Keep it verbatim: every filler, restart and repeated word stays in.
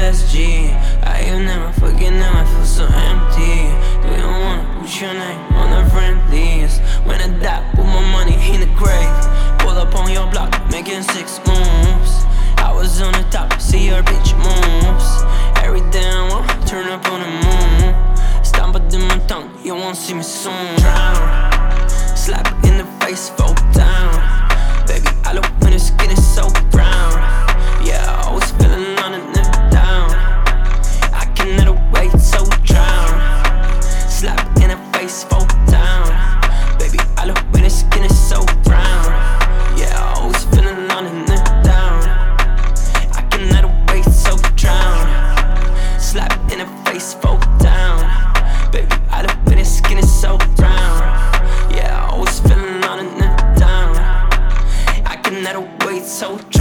S G. I am never forgetting, I feel so empty. Do you wanna put your name on the friend list? When I die, put my money in the grave. Pull up on your block, making six moves. I was on the top, see your bitch moves. Every day I want, turn up on the moon. Stomp it in my tongue, you won't see me soon. Drown, slap in the face, fall down. Baby, I look when the skin is so brown. Yeah, I always feeling on it down. I cannot wait, so drown. Slap in the face, fall down. Baby, I look when the skin is so brown. Yeah, I always feeling on it down. I cannot wait, so drown. Slap in the face, fall down. Baby, I look when the skin is so brown. Yeah, I always feeling on it down. I cannot wait, so drown.